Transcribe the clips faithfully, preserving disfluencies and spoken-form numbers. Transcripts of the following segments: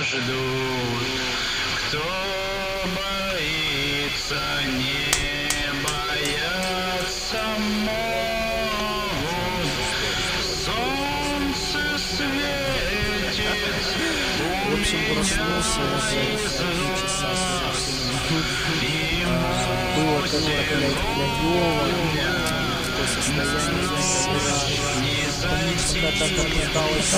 ждут, кто боится, не боятся могут. Солнце светит, В общем, проснулся уже часа было как-то, блядь, клёво, такое состояние паническое, так как пыталась.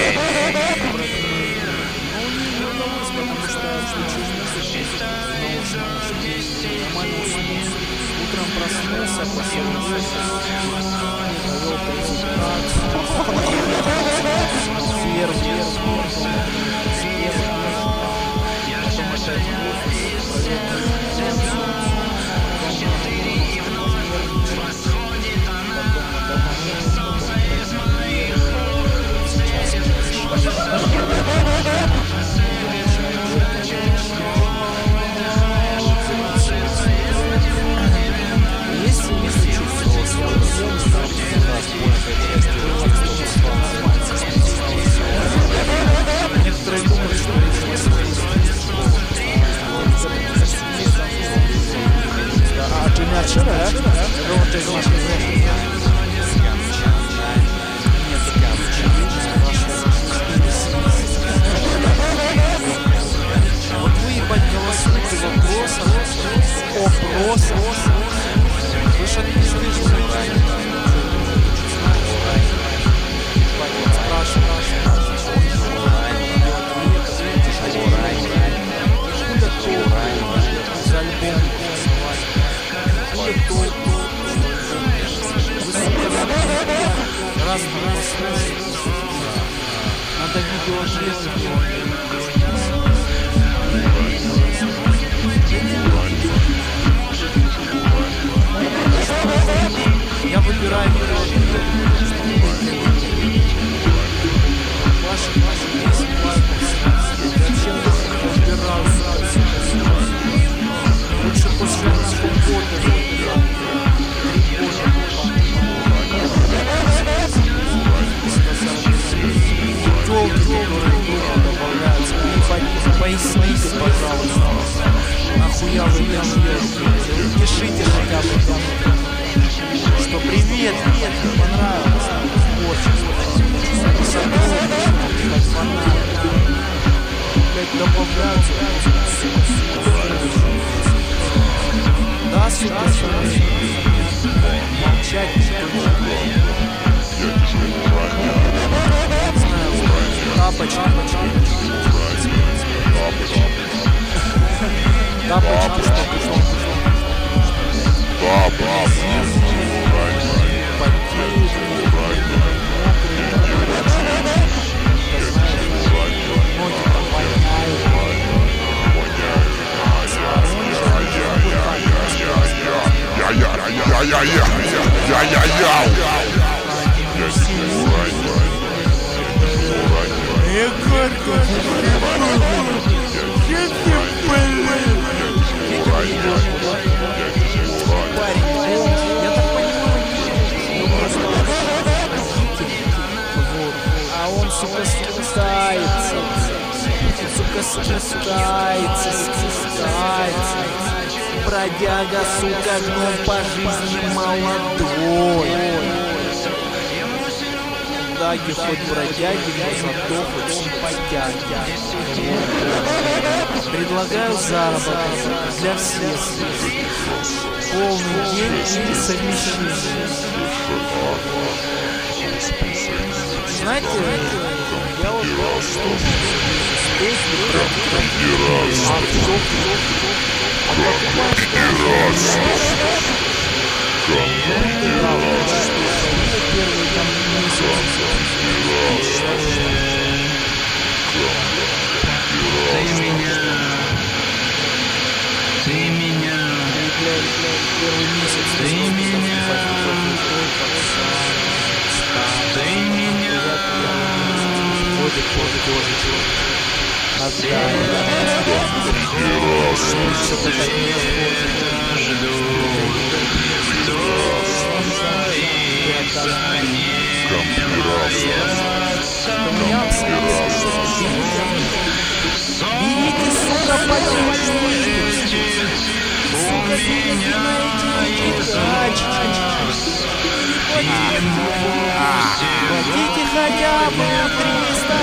Но не удалось, потому что случилось нормально уснул. Утром проснулся, проснулся, провел презентацию, вверх, вверх, вверх, потом опять в офис, провел презентацию. Если не чувствовал некоторые думают, что а ты не вчера, да? Я думал, ты из нашей вот вы, ебать, голосуете вопросом, опросом. Вы же не слышите, раз, раз, надо видео жизни. Я выбираю ваши десять лайков. Зачем я выбираю? Лучше после года. Поясните, пожалуйста, нахуя вы меня ждете? Пишите хотя бы там, что привет, привет, мне понравилось творчество, сотрудничество, как фанаты, блядь, добавляются, да, сука, молчать никто не умеет. Тапочки, тапочки, что потом. А он, сука, стискается, сука, стискается, стискается. Бродяга, сука, гном по жизни молодой. Даги хоть бродяги, но зато хоть симпатяги. Предлагаю заработок для всех. Полный день или совмещение. Знаете, я вот что здесь Ты меня, ты меня, первый месяц, ты меня, ты меня, ходит, ходит, ходит. Отдай. Что-то так не ждут, кто боится, не боятся. Платите хотя бы триста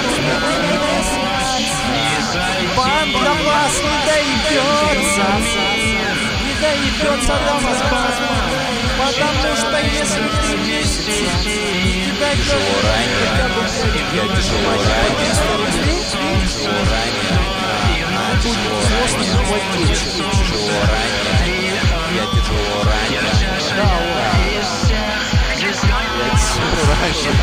рублей. Банк до вас не доебется. Не доебется до вас банк. Потому что если три месяца не кидать ранее, хотя бы я тяжело ранее, тяжело ранее, будет злостно хватить. Тяжело ранее, я тяжело ранее. Да, ладно. Я тяжело ранее.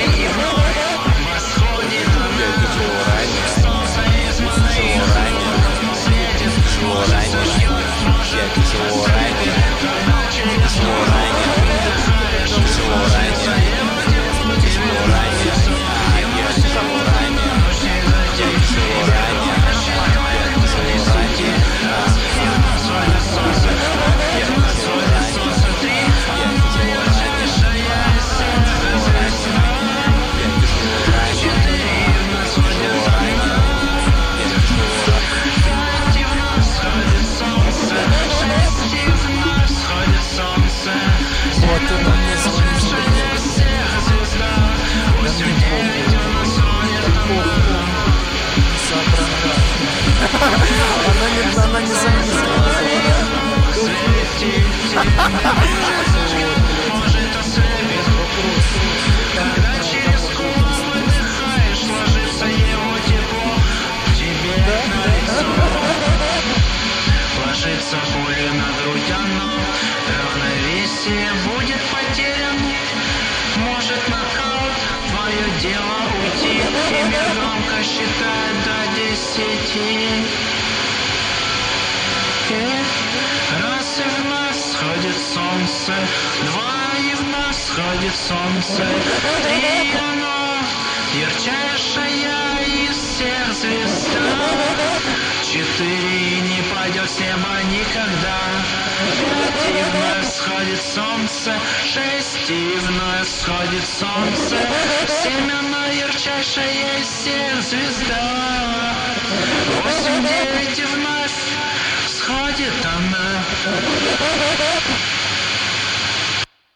Я тяжело ранее. Тяжело ранее. Тяжело ранее. Я тяжело ранее. Тяжело ранее. Тяжело ранее. Тяжело ранее. Я тяжело ранее. Я тяжело ранее. Я тяжело ранее. Вот это мне звонит. Да мне похуй. Она не, она не заметила. Когда через голову выдыхаешь, ложится его тепло тебе на лицо. Ложится пуля на грудь, оно равновесие будет потерян. Может нокаут, твое дело уйти. И мир громко считает до десяти. И раз и вновь сходит солнце, два и вновь сходит солнце, три оно ярчайшая из всех звезда. Четыре не пойдет с неба никогда. Пять и вновь сходит солнце, шесть и вновь сходит солнце, семь оно ярчайшая из всех звезда. Восемь, девять и вновь сходит она.